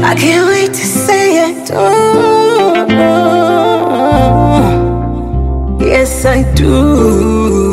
I can't wait to say it. Oh, yes, I do.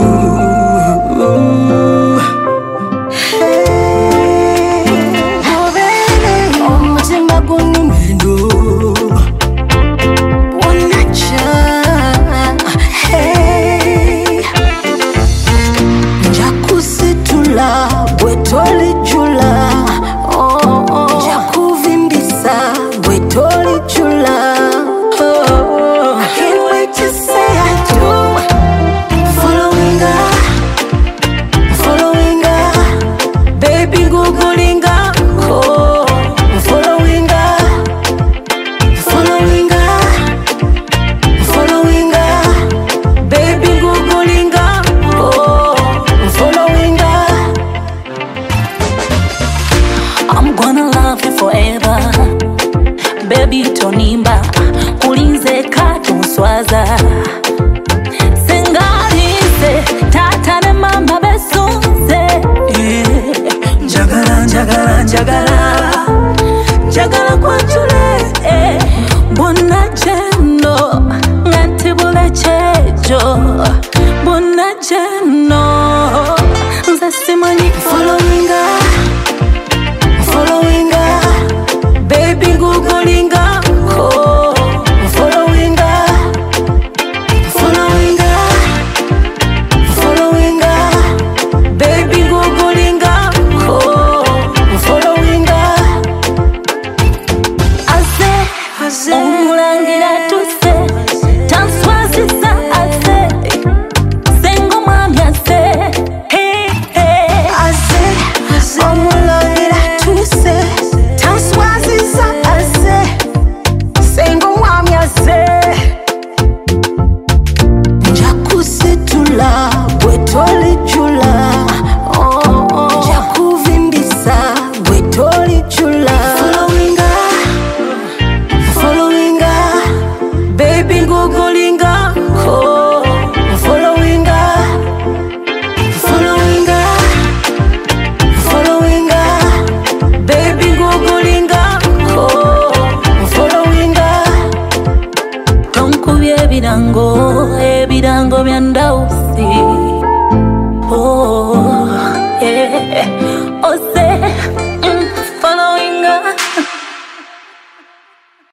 Baby tonimba kulinze katuswaza singalize tata ne mama besunze njagala njagala njagala njagala kwanjule bonna jeno nganti bule chejo bonna jeno nze simanyi following baby googling oh following baby googling oh following ase umulangira tuse tanswazisa ase sengo mwami ase hey hey ase umulangira tuse tanswazisa ase sengo mwami ase njakusetula bwetoli jula njakuvimbisa bwetoli jula following baby googling oh following baby googling oh following tonkubye ebirango byandausi oh yeah